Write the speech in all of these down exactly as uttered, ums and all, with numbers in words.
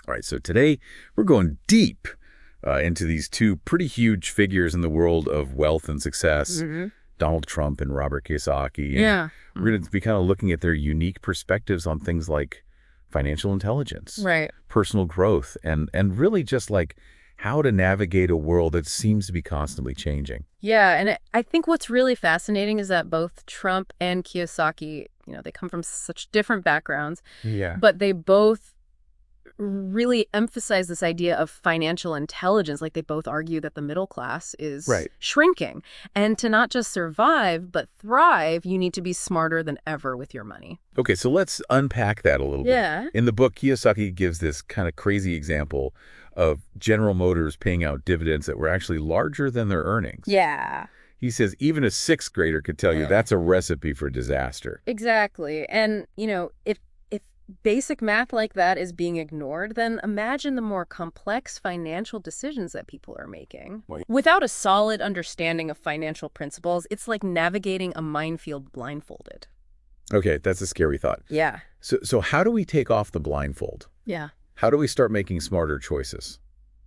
All right, so today we're going deep uh, into these two pretty huge figures in the world of wealth and success, Mm-hmm. Donald Trump and Robert Kiyosaki. And Yeah. we're going to be kind of looking at their unique perspectives on things like financial intelligence, Right. personal growth, and and really just like how to navigate a world that seems to be constantly changing. Yeah, and I- I think what's really fascinating is that both Trump and Kiyosaki, you know, they come from such different backgrounds, Yeah. but they both really emphasize this idea of financial intelligence. Like, they both argue that the middle class is Right. shrinking. And to not just survive, but thrive, you need to be smarter than ever with your money. Okay, so let's unpack that a little Yeah. bit. In the book, Kiyosaki gives this kind of crazy example of General Motors paying out dividends that were actually larger than their earnings. Yeah. He says even a sixth grader could tell you that's a recipe for disaster. Exactly. And, you know, if if basic math like that is being ignored, then imagine the more complex financial decisions that people are making. Right. Without a solid understanding of financial principles, it's like navigating a minefield blindfolded. Okay, that's a scary thought. Yeah. So, so how do we take off the blindfold? Yeah. How do we start making smarter choices?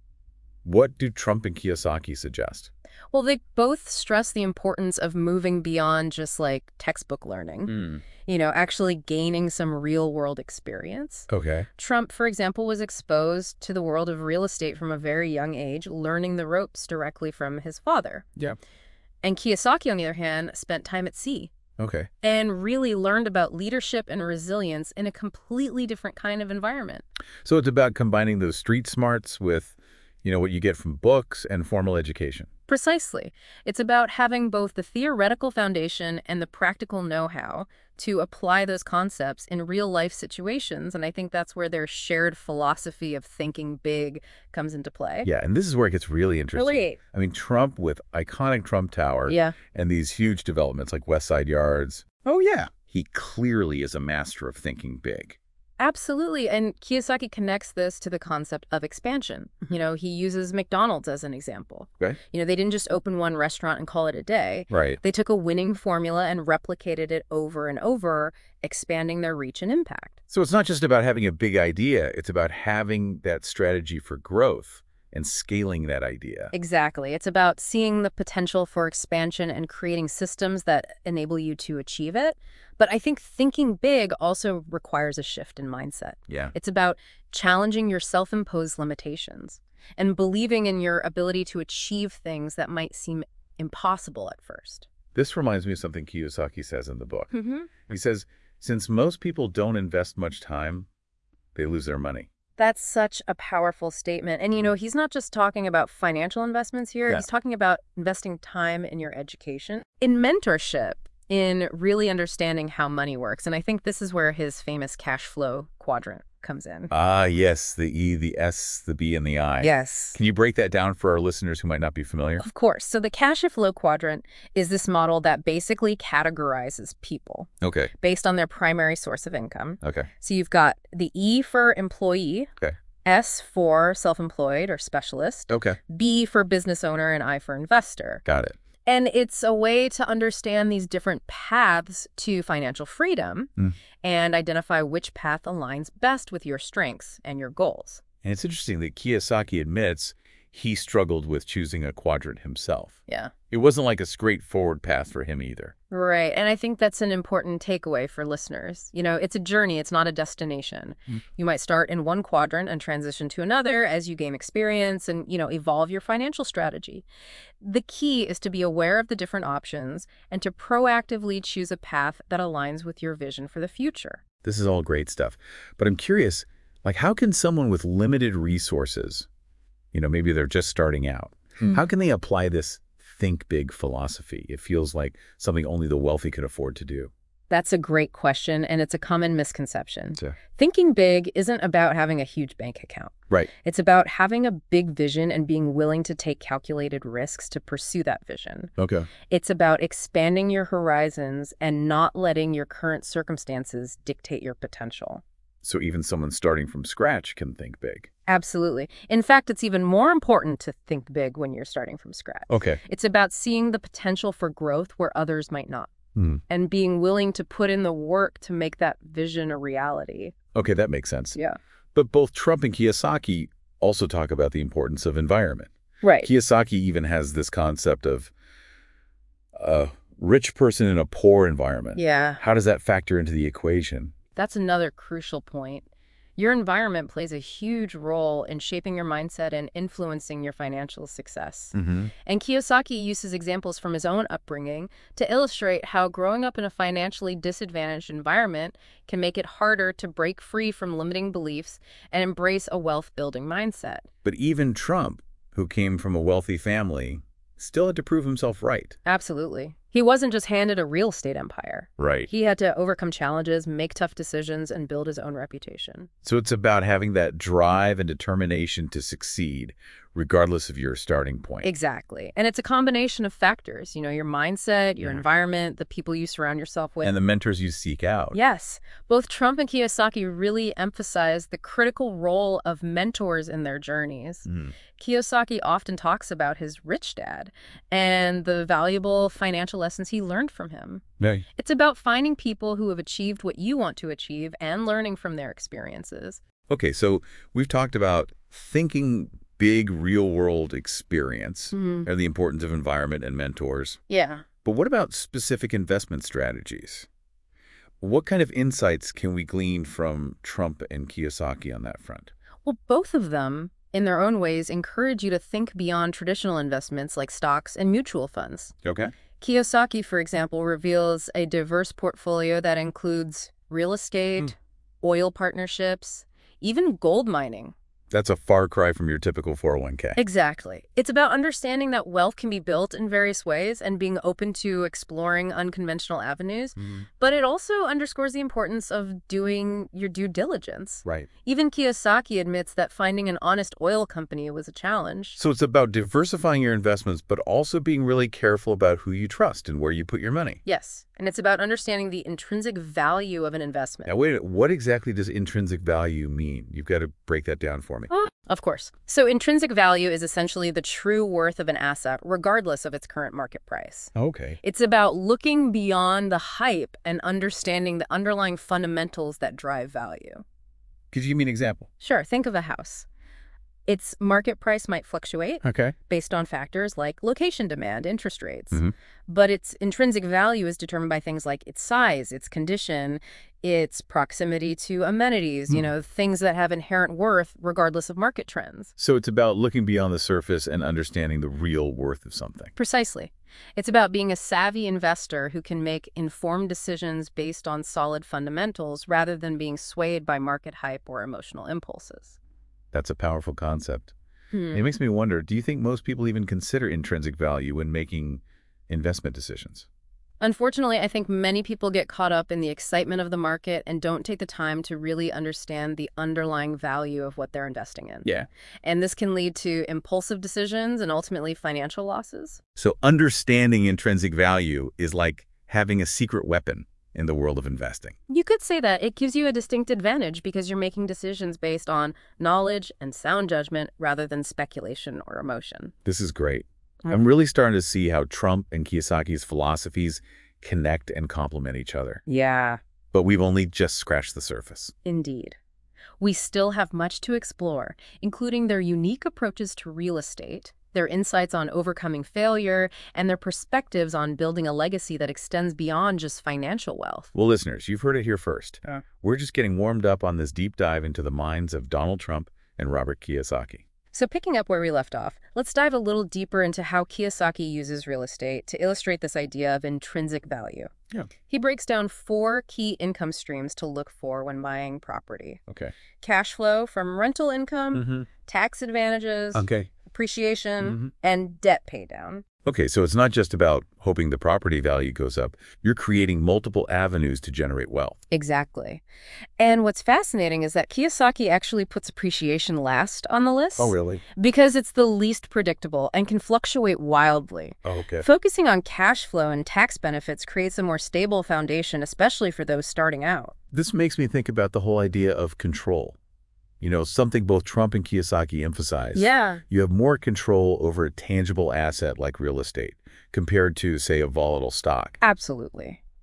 What do Trump and Kiyosaki suggest? Well, they both stress the importance of moving beyond just like textbook learning, Mm. you know, actually gaining some real world experience. Okay. Trump, for example, was exposed to the world of real estate from a very young age, learning the ropes directly from his father. Yeah. And Kiyosaki, on the other hand, spent time at sea Okay. and really learned about leadership and resilience in a completely different kind of environment. So it's about combining those street smarts with, you know, what you get from books and formal education. Precisely. It's about having both the theoretical foundation and the practical know-how to apply those concepts in real-life situations, and I think that's where their shared philosophy of thinking big comes into play. Yeah, and this is where it gets really interesting. Really? I mean, Trump with iconic Trump Tower Yeah. and these huge developments like West Side Yards. Oh, yeah. He clearly is a master of thinking big. Absolutely. And Kiyosaki connects this to the concept of expansion. You know, he uses McDonald's as an example. Okay. You know, they didn't just open one restaurant and call it a day. Right. They took a winning formula and replicated it over and over, expanding their reach and impact. So it's not just about having a big idea. It's about having that strategy for growth and scaling that idea. Exactly. It's about seeing the potential for expansion and creating systems that enable you to achieve it. But I think thinking big also requires a shift in mindset. Yeah. It's about challenging your self-imposed limitations and believing in your ability to achieve things that might seem impossible at first. This reminds me of something Kiyosaki says in the book. Mm-hmm. He says, since most people don't invest much time, they lose their money. That's such a powerful statement. And, you know, he's not just talking about financial investments here. Yeah. He's talking about investing time in your education, in mentorship, in really understanding how money works. And I think this is where his famous cash flow quadrant comes in. Ah, yes, the E, the S, the B, and the I. Yes. Can you break that down for our listeners who might not be familiar? Of course. So the cash flow quadrant is this model that basically categorizes people Okay. based on their primary source of income. Okay. So you've got the E for employee, Okay. S for self-employed or specialist, Okay. B for business owner, and I for investor. Got it. And it's a way to understand these different paths to financial freedom Mm. and identify which path aligns best with your strengths and your goals. And it's interesting that Kiyosaki admits he struggled with choosing a quadrant himself. Yeah. It wasn't like a straightforward path for him either. Right. And I think that's an important takeaway for listeners. You know, it's a journey. It's not a destination. Mm. You might start in one quadrant and transition to another as you gain experience and, you know, evolve your financial strategy. The key is to be aware of the different options and to proactively choose a path that aligns with your vision for the future. This is all great stuff. But I'm curious, like, how can someone with limited resources, you know, maybe they're just starting out, Hmm. how can they apply this think big philosophy? It feels like something only the wealthy could afford to do. That's a great question, and it's a common misconception. So, Thinking big isn't about having a huge bank account. right. It's about having a big vision and being willing to take calculated risks to pursue that vision. Okay. It's about expanding your horizons and not letting your current circumstances dictate your potential. So even someone starting from scratch can think big. Absolutely. In fact, it's even more important to think big when you're starting from scratch. Okay. It's about seeing the potential for growth where others might not, Hmm. and being willing to put in the work to make that vision a reality. Okay, that makes sense. Yeah. But both Trump and Kiyosaki also talk about the importance of environment. Right. Kiyosaki even has this concept of a rich person in a poor environment. Yeah. How does that factor into the equation? That's another crucial point. Your environment plays a huge role in shaping your mindset and influencing your financial success. Mm-hmm. And Kiyosaki uses examples from his own upbringing to illustrate how growing up in a financially disadvantaged environment can make it harder to break free from limiting beliefs and embrace a wealth-building mindset. But even Trump, who came from a wealthy family, still had to prove himself right. Absolutely. He wasn't just handed a real estate empire. Right. He had to overcome challenges, make tough decisions, and build his own reputation. So it's about having that drive and determination to succeed, regardless of your starting point. Exactly. And it's a combination of factors, you know, your mindset, your Yeah. environment, the people you surround yourself with. And the mentors you seek out. Yes. Both Trump and Kiyosaki really emphasize the critical role of mentors in their journeys. Mm. Kiyosaki often talks about his rich dad and the valuable financial lessons he learned from him. Yeah. It's about finding people who have achieved what you want to achieve and learning from their experiences. Okay, so we've talked about thinking big real-world experience Mm-hmm. and the importance of environment and mentors. Yeah. But what about specific investment strategies? What kind of insights can we glean from Trump and Kiyosaki on that front? Well, both of them, in their own ways, encourage you to think beyond traditional investments like stocks and mutual funds. Okay. Kiyosaki, for example, reveals a diverse portfolio that includes real estate, oil partnerships, even gold mining. That's a far cry from your typical four oh one k. Exactly. It's about understanding that wealth can be built in various ways and being open to exploring unconventional avenues, Mhm. but it also underscores the importance of doing your due diligence. Right. Even Kiyosaki admits that finding an honest oil company was a challenge. So it's about diversifying your investments, but also being really careful about who you trust and where you put your money. Yes, and it's about understanding the intrinsic value of an investment. Now, wait a minute. What exactly does intrinsic value mean? You've got to break that down for me. Of course. So intrinsic value is essentially the true worth of an asset, regardless of its current market price. Okay. It's about looking beyond the hype and understanding the underlying fundamentals that drive value. Could you give me an example? Sure, think of a house. Its market price might fluctuate Okay. based on factors like location demand, interest rates. Mhm. But its intrinsic value is determined by things like its size, its condition, its proximity to amenities, you Hmm. know, things that have inherent worth regardless of market trends. So it's about looking beyond the surface and understanding the real worth of something. Precisely. It's about being a savvy investor who can make informed decisions based on solid fundamentals rather than being swayed by market hype or emotional impulses. That's a powerful concept. Hmm. It makes me wonder, do you think most people even consider intrinsic value when making investment decisions? Unfortunately, I think many people get caught up in the excitement of the market and don't take the time to really understand the underlying value of what they're investing in. Yeah. And this can lead to impulsive decisions and ultimately financial losses. So understanding intrinsic value is like having a secret weapon in the world of investing. You could say that it gives you a distinct advantage because you're making decisions based on knowledge and sound judgment rather than speculation or emotion. This is great. Mm. I'm really starting to see how Trump and Kiyosaki's philosophies connect and complement each other. Yeah, But we've only just scratched the surface. indeed. We still have much to explore, including their unique approaches to real estate, their insights on overcoming failure, and their perspectives on building a legacy that extends beyond just financial wealth. Well, listeners, you've heard it here first. Yeah. We're just getting warmed up on this deep dive into the minds of Donald Trump and Robert Kiyosaki. So picking up where we left off, let's dive a little deeper into how Kiyosaki uses real estate to illustrate this idea of intrinsic value. Yeah. He breaks down four key income streams to look for when buying property. Okay. Cash flow from rental income, Mm-hmm. tax advantages, Okay. appreciation, Mhm. and debt paydown. Okay, so it's not just about hoping the property value goes up. You're creating multiple avenues to generate wealth. Exactly. And what's fascinating is that Kiyosaki actually puts appreciation last on the list. really? Because it's the least predictable and can fluctuate wildly. Oh, okay. Focusing on cash flow and tax benefits creates a more stable foundation, especially for those starting out. This makes me think about the whole idea of control. You know, something both Trump and Kiyosaki emphasize. Yeah. You have more control over a tangible asset like real estate compared to, say, a volatile stock. Absolutely.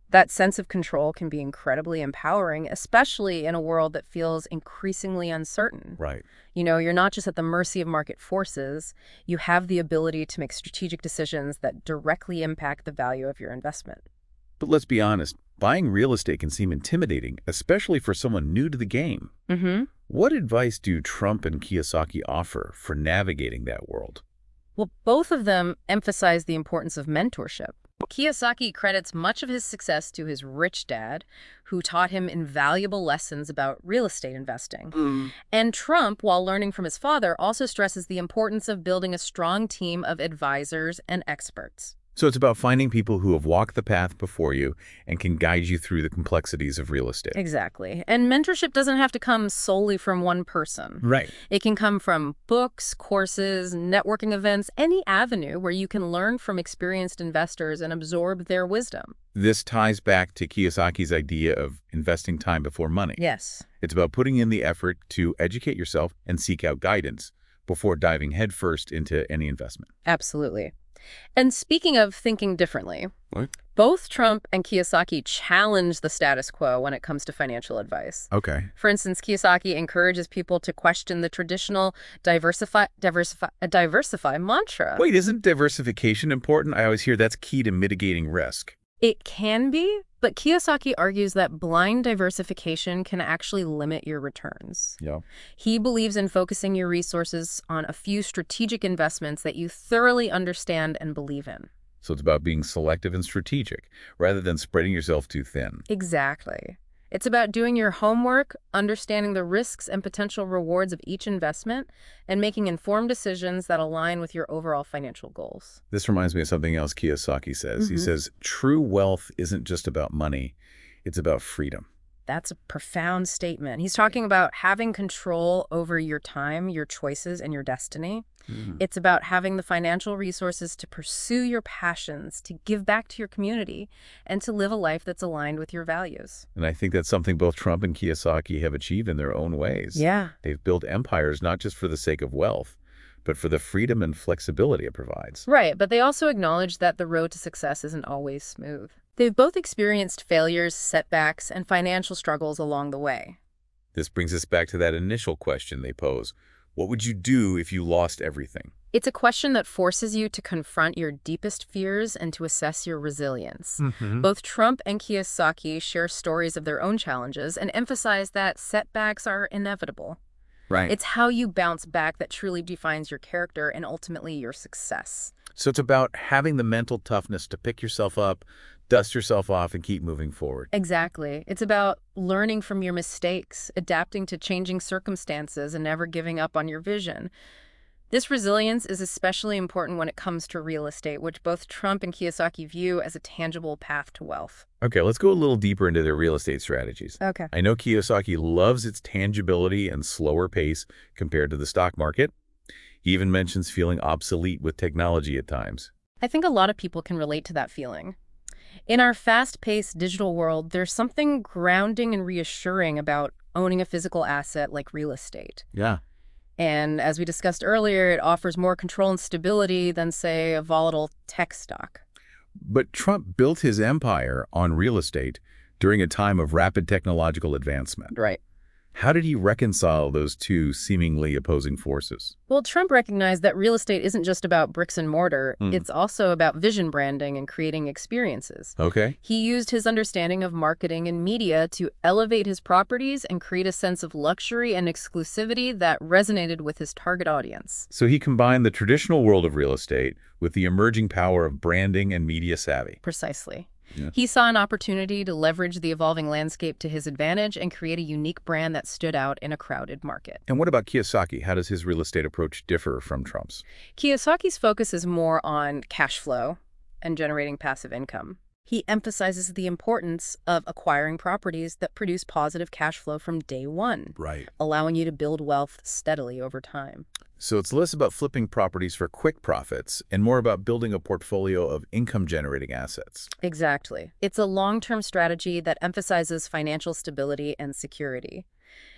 That sense of control can be incredibly empowering, especially in a world that feels increasingly uncertain. Right. You know, you're not just at the mercy of market forces, you have the ability to make strategic decisions that directly impact the value of your investment. But let's be honest, buying real estate can seem intimidating, especially for someone new to the game. Mm-hmm. What advice do Trump and Kiyosaki offer for navigating that world? Well, both of them emphasize the importance of mentorship. Kiyosaki credits much of his success to his rich dad, who taught him invaluable lessons about real estate investing. Mm. And Trump, while learning from his father, also stresses the importance of building a strong team of advisors and experts. So it's about finding people who have walked the path before you and can guide you through the complexities of real estate. Exactly. And mentorship doesn't have to come solely from one person. Right. It can come from books, courses, networking events, any avenue where you can learn from experienced investors and absorb their wisdom. This ties back to Kiyosaki's idea of investing time before money. Yes. It's about putting in the effort to educate yourself and seek out guidance before diving headfirst into any investment. Absolutely. And speaking of thinking differently, What? both Trump and Kiyosaki challenge the status quo when it comes to financial advice. Okay. For instance, Kiyosaki encourages people to question the traditional diversify, diversify, uh, diversify mantra. Wait, isn't diversification important? I always hear that's key to mitigating risk. It can be, but Kiyosaki argues that blind diversification can actually limit your returns. Yeah. He believes in focusing your resources on a few strategic investments that you thoroughly understand and believe in. So it's about being selective and strategic rather than spreading yourself too thin. Exactly. It's about doing your homework, understanding the risks and potential rewards of each investment, and making informed decisions that align with your overall financial goals. This reminds me of something else Kiyosaki says. He Mhm. says, true wealth isn't just about money, it's about freedom. That's a profound statement. He's talking about having control over your time, your choices, and your destiny. Mm. It's about having the financial resources to pursue your passions, to give back to your community, and to live a life that's aligned with your values. And I think that's something both Trump and Kiyosaki have achieved in their own ways. Yeah. They've built empires not just for the sake of wealth, but for the freedom and flexibility it provides. Right, but they also acknowledge that the road to success isn't always smooth. They've both experienced failures, setbacks, and financial struggles along the way. This brings us back to that initial question they pose. What would you do if you lost everything? It's a question that forces you to confront your deepest fears and to assess your resilience. Mm-hmm. Both Trump and Kiyosaki share stories of their own challenges and emphasize that setbacks are inevitable. Right. It's how you bounce back that truly defines your character and ultimately your success. So it's about having the mental toughness to pick yourself up, dust yourself off, and keep moving forward. Exactly. It's about learning from your mistakes, adapting to changing circumstances, and never giving up on your vision. This resilience is especially important when it comes to real estate, which both Trump and Kiyosaki view as a tangible path to wealth. Okay, let's go a little deeper into their real estate strategies. Okay. I know Kiyosaki loves its tangibility and slower pace compared to the stock market. He even mentions feeling obsolete with technology at times. I think a lot of people can relate to that feeling. In our fast-paced digital world, there's something grounding and reassuring about owning a physical asset like real estate. Yeah. And as we discussed earlier, it offers more control and stability than, say, a volatile tech stock. But Trump built his empire on real estate during a time of rapid technological advancement. Right. How did he reconcile those two seemingly opposing forces? Well, Trump recognized that real estate isn't just about bricks and mortar. Mm. It's also about vision branding and creating experiences. Okay. He used his understanding of marketing and media to elevate his properties and create a sense of luxury and exclusivity that resonated with his target audience. So he combined the traditional world of real estate with the emerging power of branding and media savvy. Precisely. Yeah. He saw an opportunity to leverage the evolving landscape to his advantage and create a unique brand that stood out in a crowded market. And what about Kiyosaki? How does his real estate approach differ from Trump's? Kiyosaki's focus is more on cash flow and generating passive income. He emphasizes the importance of acquiring properties that produce positive cash flow from day one, Right. allowing you to build wealth steadily over time. So it's less about flipping properties for quick profits and more about building a portfolio of income-generating assets. Exactly. It's a long-term strategy that emphasizes financial stability and security.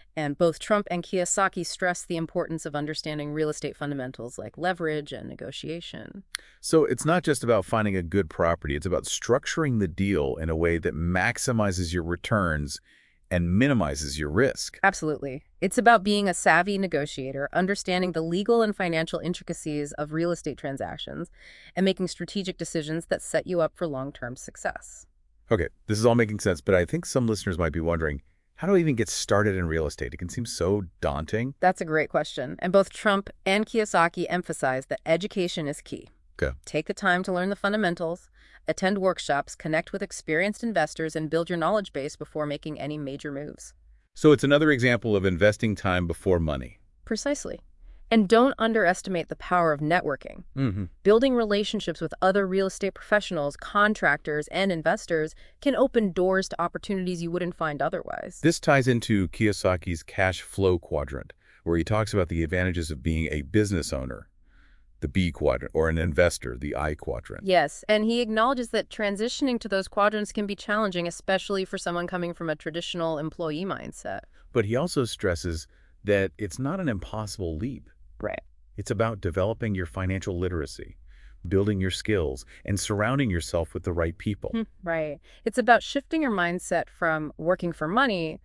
And both Trump and Kiyosaki stress the importance of understanding real estate fundamentals like leverage and negotiation. So it's not just about finding a good property. It's about structuring the deal in a way that maximizes your returns and minimizes your risk. Absolutely. It's about being a savvy negotiator, understanding the legal and financial intricacies of real estate transactions, and making strategic decisions that set you up for long-term success. Okay, this is all making sense, but I think some listeners might be wondering, how do I even get started in real estate? It can seem so daunting. That's a great question. And both Trump and Kiyosaki emphasize that education is key. Okay. Take the time to learn the fundamentals, attend workshops, connect with experienced investors, and build your knowledge base before making any major moves. So it's another example of investing time before money. Precisely. And don't underestimate the power of networking. Mm-hmm. Building relationships with other real estate professionals, contractors, and investors can open doors to opportunities you wouldn't find otherwise. This ties into Kiyosaki's cash flow quadrant, where he talks about the advantages of being a business owner, the B quadrant, or an investor, the I quadrant. Yes, and he acknowledges that transitioning to those quadrants can be challenging, especially for someone coming from a traditional employee mindset. But he also stresses that it's not an impossible leap. Right. It's about developing your financial literacy, building your skills, and surrounding yourself with the right people. Right. It's about shifting your mindset from working for money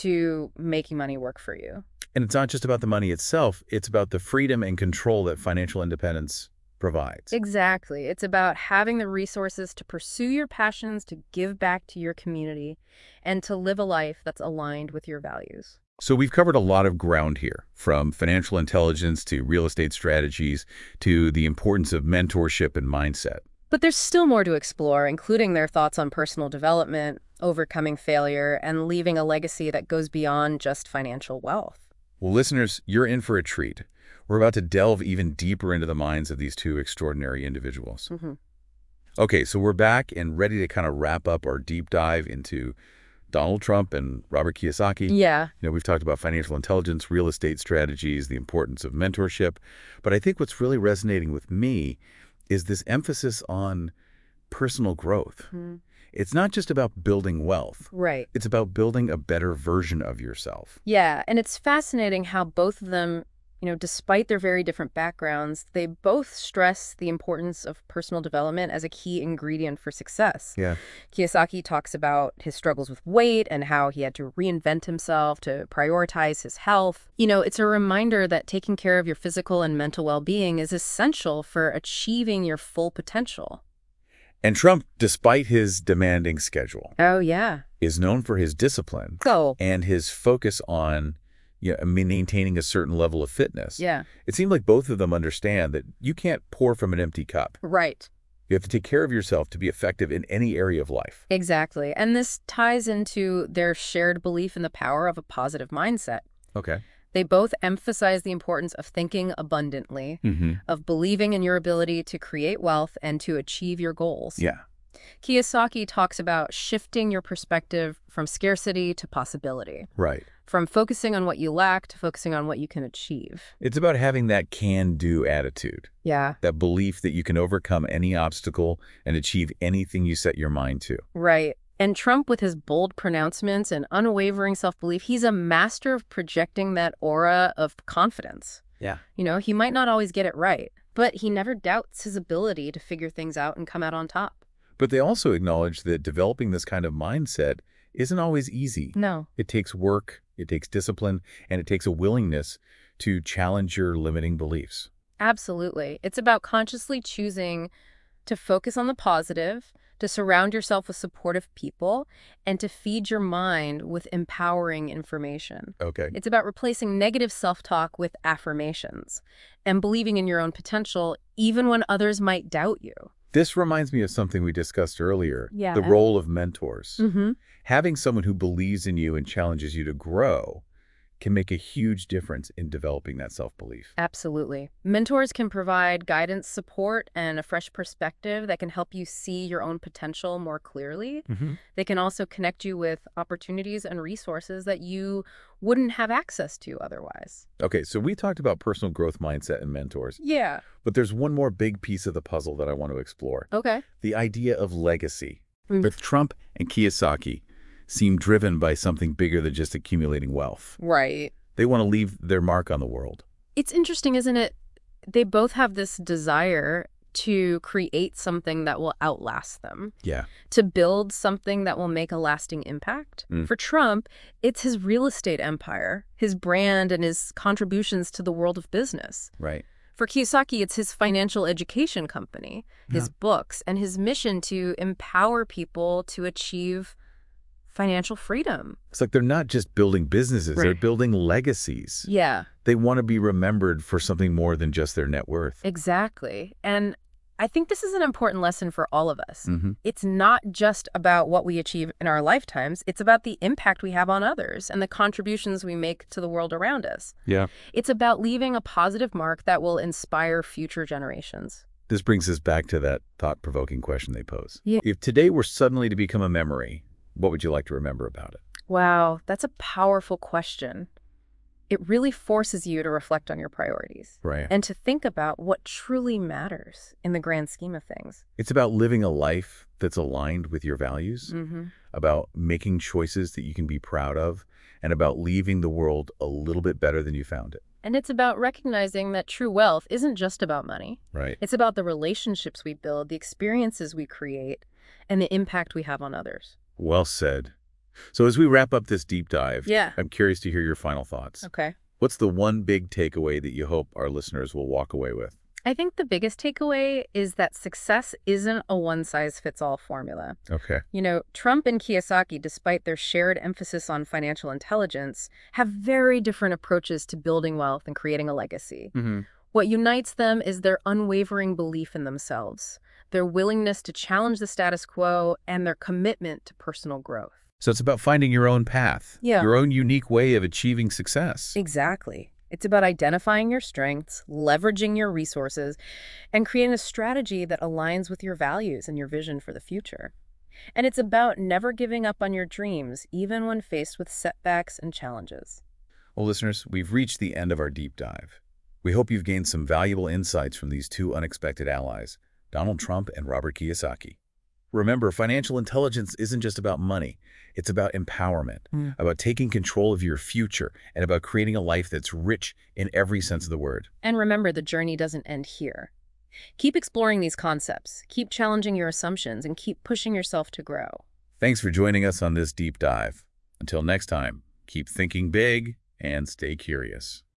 to making money work for you. And it's not just about the money itself, it's about the freedom and control that financial independence provides. Exactly. It's about having the resources to pursue your passions, to give back to your community, and to live a life that's aligned with your values. So we've covered a lot of ground here, from financial intelligence to real estate strategies to the importance of mentorship and mindset. But there's still more to explore, including their thoughts on personal development, overcoming failure, and leaving a legacy that goes beyond just financial wealth. Well, listeners, you're in for a treat. We're about to delve even deeper into the minds of these two extraordinary individuals. Mm-hmm. Okay, so we're back and ready to kind of wrap up our deep dive into Donald Trump and Robert Kiyosaki. Yeah. You know, we've talked about financial intelligence, real estate strategies, the importance of mentorship. But I think what's really resonating with me is this emphasis on personal growth. Mm-hmm. It's not just about building wealth. Right. It's about building a better version of yourself. Yeah, and it's fascinating how both of them, you know, despite their very different backgrounds, they both stress the importance of personal development as a key ingredient for success. Yeah. Kiyosaki talks about his struggles with weight and how he had to reinvent himself to prioritize his health. You know, it's a reminder that taking care of your physical and mental well-being is essential for achieving your full potential. And Trump, despite his demanding schedule, Oh, yeah. is known for his discipline Go. and his focus on, you know, maintaining a certain level of fitness. Yeah. It seemed like both of them understand that you can't pour from an empty cup. Right. You have to take care of yourself to be effective in any area of life. Exactly. And this ties into their shared belief in the power of a positive mindset. Okay. They both emphasize the importance of thinking abundantly, Mm-hmm. of believing in your ability to create wealth and to achieve your goals. Yeah. Kiyosaki talks about shifting your perspective from scarcity to possibility, Right. from focusing on what you lack to focusing on what you can achieve. It's about having that can-do attitude, Yeah, that belief that you can overcome any obstacle and achieve anything you set your mind to. right. And Trump, with his bold pronouncements and unwavering self-belief, he's a master of projecting that aura of confidence. Yeah. You know, he might not always get it right, but he never doubts his ability to figure things out and come out on top. But they also acknowledge that developing this kind of mindset isn't always easy. No. It takes work, it takes discipline, and it takes a willingness to challenge your limiting beliefs. Absolutely. It's about consciously choosing to focus on the positive, to surround yourself with supportive people, and to feed your mind with empowering information. Okay. It's about replacing negative self-talk with affirmations and believing in your own potential even when others might doubt you. This reminds me of something we discussed earlier, Yeah. the role of mentors. Mm-hmm. Having someone who believes in you and challenges you to grow can make a huge difference in developing that self-belief. Absolutely. Mentors can provide guidance, support, and a fresh perspective that can help you see your own potential more clearly. Mm-hmm. They can also connect you with opportunities and resources that you wouldn't have access to otherwise. Okay, so we talked about personal growth mindset and mentors, Yeah. but there's one more big piece of the puzzle that I want to explore, Okay. the idea of legacy. Mm. With Trump and Kiyosaki, seem driven by something bigger than just accumulating wealth. Right. They want to leave their mark on the world. It's interesting, isn't it? They both have this desire to create something that will outlast them, Yeah. to build something that will make a lasting impact. Mm. For Trump, it's his real estate empire, his brand, and his contributions to the world of business. Right. For Kiyosaki, it's his financial education company, his Yeah. books, and his mission to empower people to achieve financial freedom. It's like they're not just building businesses, they're Right. building legacies. Yeah, They want to be remembered for something more than just their net worth. exactly. And I think this is an important lesson for all of us. Mm-hmm. It's not just about what we achieve in our lifetimes. It's about the impact we have on others and the contributions we make to the world around us. Yeah. It's about leaving a positive mark that will inspire future generations. This brings us back to that thought-provoking question they pose. Yeah. If today were suddenly to become a memory, what would you like to remember about it? Wow, that's a powerful question. It really forces you to reflect on your priorities Right. and to think about what truly matters in the grand scheme of things. It's about living a life that's aligned with your values, Mm-hmm. about making choices that you can be proud of, and about leaving the world a little bit better than you found it. And it's about recognizing that true wealth isn't just about money. Right. It's about the relationships we build, the experiences we create, and the impact we have on others. Well said. So as we wrap up this deep dive, Yeah. I'm curious to hear your final thoughts. Okay. What's the one big takeaway that you hope our listeners will walk away with? I think the biggest takeaway is that success isn't a one-size-fits-all formula. Okay. You know, Trump and Kiyosaki, despite their shared emphasis on financial intelligence, have very different approaches to building wealth and creating a legacy. Mm-hmm. What unites them is their unwavering belief in themselves, their willingness to challenge the status quo, and their commitment to personal growth. So it's about finding your own path, Yeah. your own unique way of achieving success. Exactly. It's about identifying your strengths, leveraging your resources, and creating a strategy that aligns with your values and your vision for the future. And it's about never giving up on your dreams, even when faced with setbacks and challenges. Well, listeners, we've reached the end of our deep dive. We hope you've gained some valuable insights from these two unexpected allies, Donald Trump and Robert Kiyosaki. Remember, financial intelligence isn't just about money. It's about empowerment, Mm. about taking control of your future, and about creating a life that's rich in every sense of the word. And remember, the journey doesn't end here. Keep exploring these concepts, keep challenging your assumptions, and keep pushing yourself to grow. Thanks for joining us on this deep dive. Until next time, keep thinking big and stay curious.